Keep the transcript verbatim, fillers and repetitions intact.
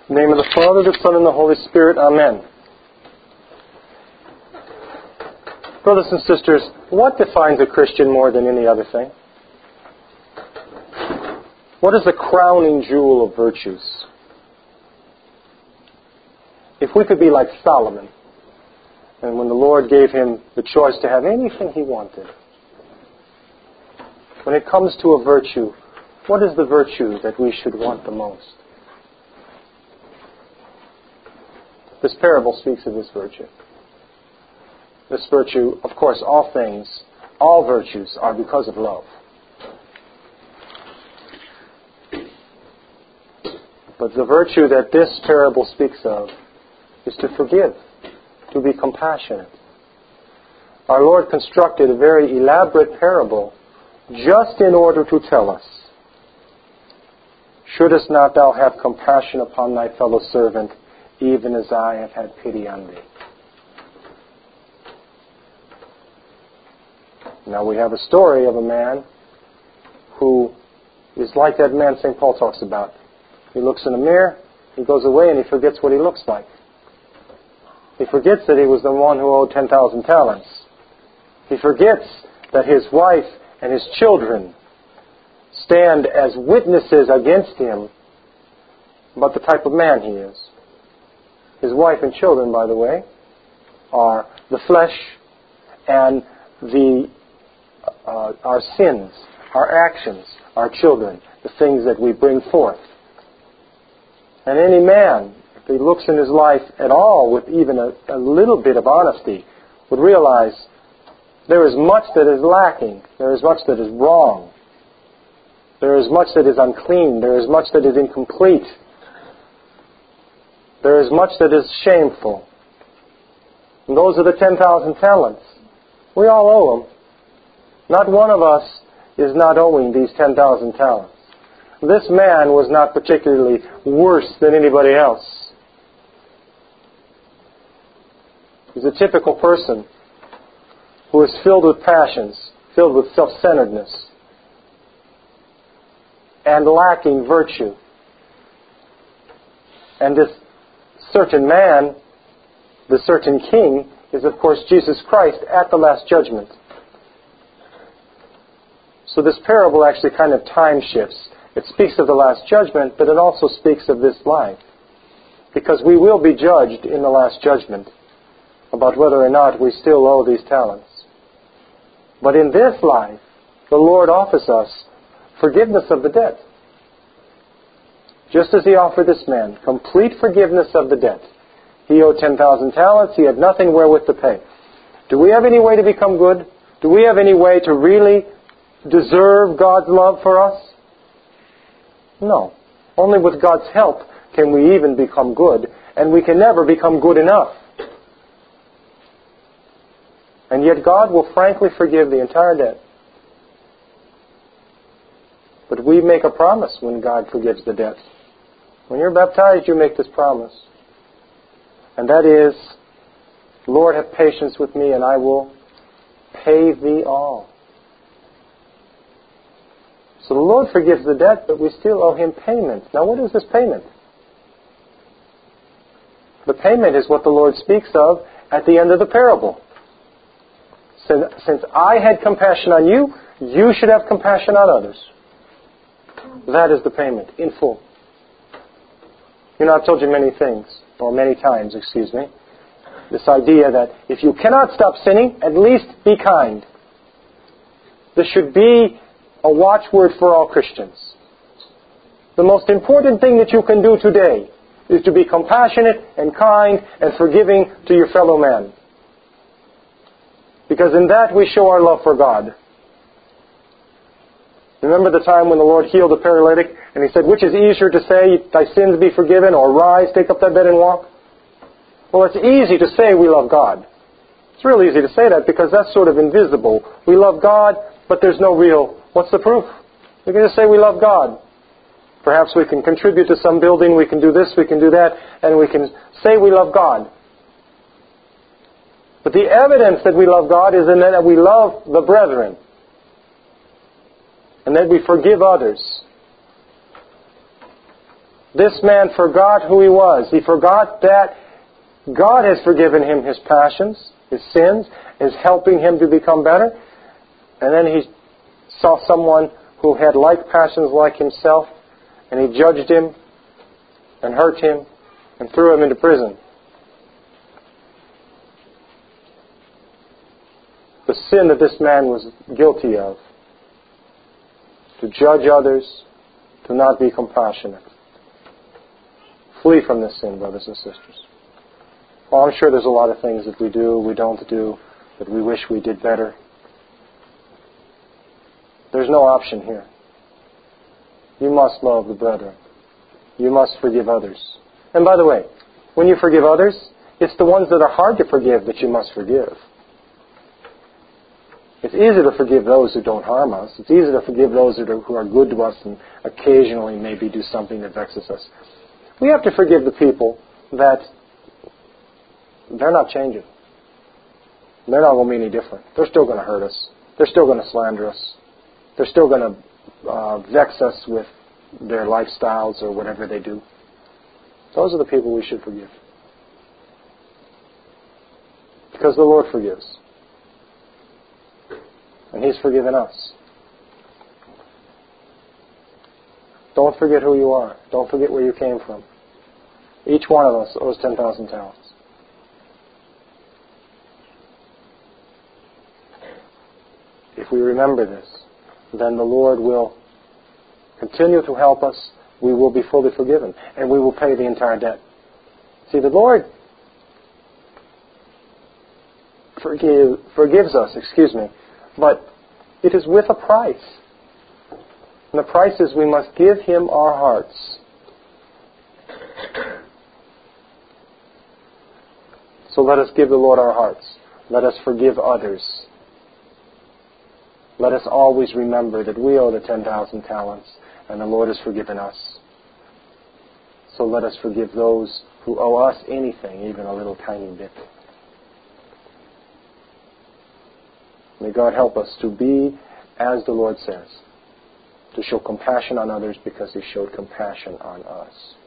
In the name of the Father, the Son, and the Holy Spirit. Amen. Brothers and sisters, what defines a Christian more than any other thing? What is the crowning jewel of virtues? If we could be like Solomon, and when the Lord gave him the choice to have anything he wanted, when it comes to a virtue, what is the virtue that we should want the most? This parable speaks of this virtue. This virtue, of course, all things, all virtues are because of love. But the virtue that this parable speaks of is to forgive, to be compassionate. Our Lord constructed a very elaborate parable just in order to tell us, "Shouldest not thou have compassion upon thy fellow servant, even as I have had pity on thee?" Now we have a story of a man who is like that man Saint Paul talks about. He looks in a mirror, he goes away, and he forgets what he looks like. He forgets that he was the one who owed ten thousand talents. He forgets that his wife and his children stand as witnesses against him about the type of man he is. His wife and children, by the way, are the flesh and the uh, our sins, our actions, our children, the things that we bring forth. And any man, if he looks in his life at all with even a, a little bit of honesty, would realize there is much that is lacking. There is much that is wrong. There is much that is unclean. There is much that is incomplete. There is much that is shameful. And those are the ten thousand talents. We all owe them. Not one of us is not owing these ten thousand talents. This man was not particularly worse than anybody else. He's a typical person who is filled with passions, filled with self-centeredness, and lacking virtue. And this certain man, the certain king, is of course Jesus Christ at the last judgment. So this parable actually kind of time shifts. It speaks of the last judgment, but it also speaks of this life. Because we will be judged in the last judgment about whether or not we still owe these talents. But in this life, the Lord offers us forgiveness of the debt. Just as He offered this man, complete forgiveness of the debt. He owed ten thousand talents, he had nothing wherewith to pay. Do we have any way to become good? Do we have any way to really deserve God's love for us? No. Only with God's help can we even become good, and we can never become good enough. And yet God will frankly forgive the entire debt. But we make a promise when God forgives the debt. When you're baptized, you make this promise. And that is, "Lord, have patience with me, and I will pay thee all." So the Lord forgives the debt, but we still owe Him payment. Now what is this payment? The payment is what the Lord speaks of at the end of the parable. Since, since I had compassion on you, you should have compassion on others. That is the payment, in full. You know, I've told you many things, or many times, excuse me, this idea that if you cannot stop sinning, at least be kind. This should be a watchword for all Christians. The most important thing that you can do today is to be compassionate and kind and forgiving to your fellow man. Because in that we show our love for God. Remember the time when the Lord healed the paralytic and He said, which is easier to say, thy sins be forgiven, or rise, take up thy bed and walk? Well, it's easy to say we love God. It's real easy to say that because that's sort of invisible. We love God, but there's no real, what's the proof? We can just say we love God. Perhaps we can contribute to some building, we can do this, we can do that, and we can say we love God. But the evidence that we love God is in that we love the brethren. And that we forgive others. This man forgot who he was. He forgot that God has forgiven him his passions, his sins, is helping him to become better. And then he saw someone who had like passions like himself, and he judged him and hurt him and threw him into prison. The sin that this man was guilty of, to judge others, to not be compassionate. Flee from this sin, brothers and sisters. Well, I'm sure there's a lot of things that we do, we don't do, that we wish we did better. There's no option here. You must love the brethren. You must forgive others. And by the way, when you forgive others, it's the ones that are hard to forgive that you must forgive. It's easy to forgive those who don't harm us. It's easy to forgive those that are, who are good to us and occasionally maybe do something that vexes us. We have to forgive the people that they're not changing. They're not going to be any different. They're still going to hurt us. They're still going to slander us. They're still going to uh, vex us with their lifestyles or whatever they do. Those are the people we should forgive. Because the Lord forgives. And He's forgiven us. Don't forget who you are. Don't forget where you came from. Each one of us owes ten thousand talents. If we remember this, then the Lord will continue to help us. We will be fully forgiven. And we will pay the entire debt. See, the Lord forgive, forgives us, excuse me, but it is with a price. And the price is we must give Him our hearts. So let us give the Lord our hearts. Let us forgive others. Let us always remember that we owe the ten thousand talents and the Lord has forgiven us. So let us forgive those who owe us anything, even a little tiny bit. May God help us to be as the Lord says, to show compassion on others because He showed compassion on us.